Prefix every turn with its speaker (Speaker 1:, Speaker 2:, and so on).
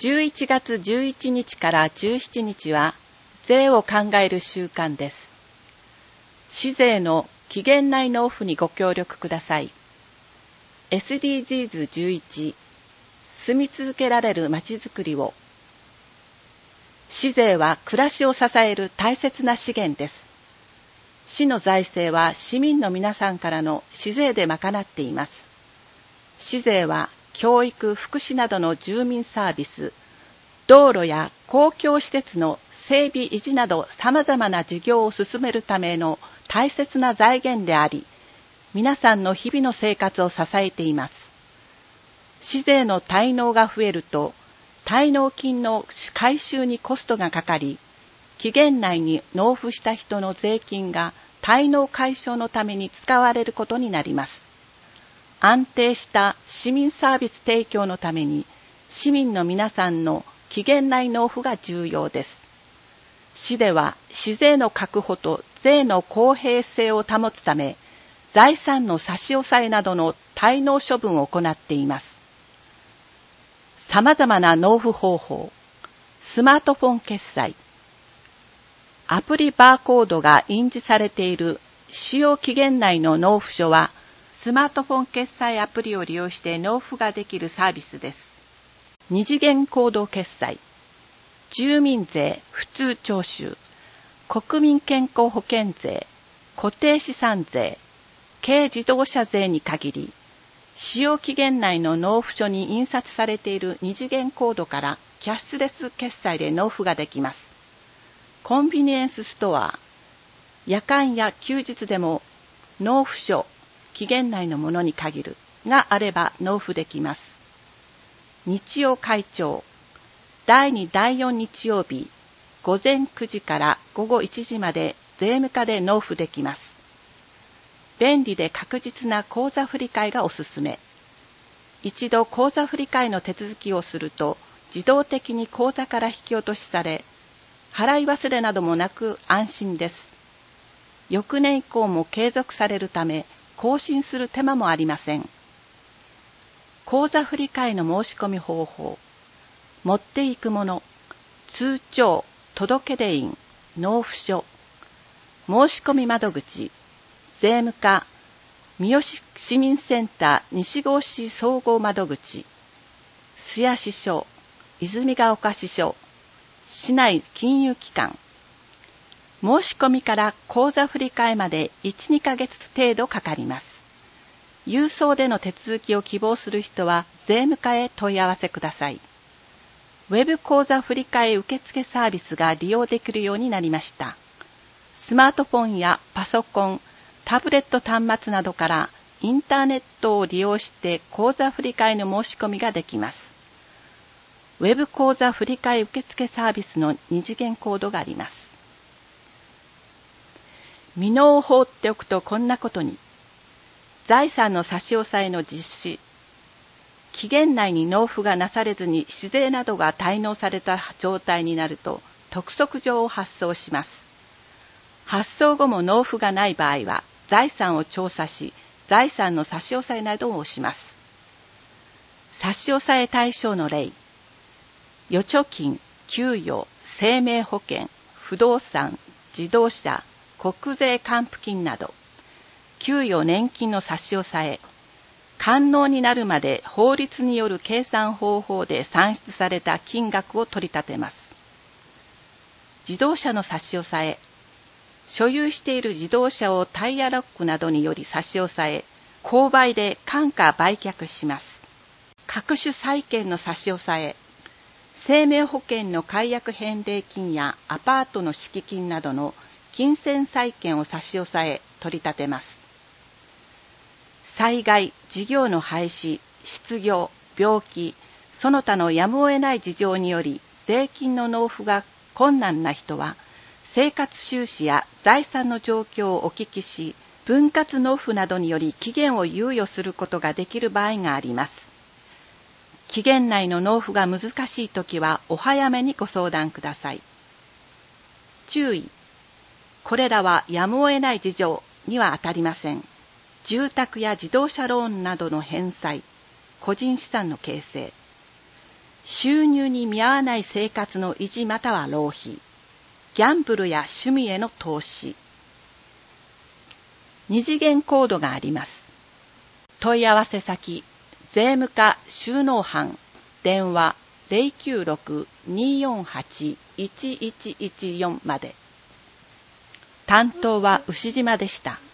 Speaker 1: 11月11日から17日は税を考える週間です。市税の期限内納付にご協力ください。SDGs11 住み続けられるまちづくりを。市税は暮らしを支える大切な資源です。市の財政は市民の皆さんからの市税で賄っています。市税は教育・福祉などの住民サービス、道路や公共施設の整備維持など様々な事業を進めるための大切な財源であり、皆さんの日々の生活を支えています。市税の滞納が増えると、滞納金の回収にコストがかかり、期限内に納付した人の税金が滞納解消のために使われることになります。安定した市民サービス提供のために、市民の皆さんの期限内納付が重要です。市では市税の確保と税の公平性を保つため、財産の差し押さえなどの滞納処分を行っています。様々な納付方法、スマートフォン決済、アプリバーコードが印字されている使用期限内の納付書は、スマートフォン決済アプリを利用して納付ができるサービスです。二次元コード決済、住民税普通徴収、国民健康保険税、固定資産税、軽自動車税に限り、使用期限内の納付書に印刷されている二次元コードからキャッシュレス決済で納付ができます。コンビニエンスストア、夜間や休日でも納付書、期限内のものに限るがあれば納付できます。日曜開帳、第2第4日曜日午前9時から午後1時まで税務課で納付できます。便利で確実な口座振替がおすすめ。一度口座振替の手続きをすると自動的に口座から引き落としされ、払い忘れなどもなく安心です。翌年以降も継続されるため、更新する手間もありません。口座振替の申し込み方法、持っていくもの、通帳、届出印、納付書、申し込み窓口、税務課、三好市民センター西郷市総合窓口、須谷支所、泉ヶ丘支所、市内金融機関、申し込みから口座振替まで 1,2 ヶ月程度かかります。郵送での手続きを希望する人は税務課へ問い合わせください。ウェブ口座振替受付サービスが利用できるようになりました。スマートフォンやパソコン、タブレット端末などからインターネットを利用して口座振替の申し込みができます。ウェブ口座振替受付サービスの二次元コードがあります。未納を放っておくとこんなことに。財産の差し押さえの実施。期限内に納付がなされずに市税などが滞納された状態になると督促状を発送します。発送後も納付がない場合は財産を調査し、財産の差し押さえなどをします。差し押さえ対象の例。預貯金、給与、生命保険、不動産、自動車、国税還付金など、給与年金の差し押さえ、完納になるまで法律による計算方法で算出された金額を取り立てます。自動車の差し押さえ、所有している自動車をタイヤロックなどにより差し押さえ、購買で換価売却します。各種債権の差し押さえ、生命保険の解約返礼金やアパートの敷金などの金銭債権を差し押さえ取り立てます。災害、事業の廃止、失業、病気、その他のやむを得ない事情により税金の納付が困難な人は、生活収支や財産の状況をお聞きし、分割納付などにより期限を猶予することができる場合があります。期限内の納付が難しいときはお早めにご相談ください。注意。これらはやむを得ない事情には当たりません。住宅や自動車ローンなどの返済、個人資産の形成、 収入に見合わない生活の維持または浪費、ギャンブルや趣味への投資。二次元コードがあります。問い合わせ先、税務課収納班、電話 096-248-1114 まで。担当は牛島でした。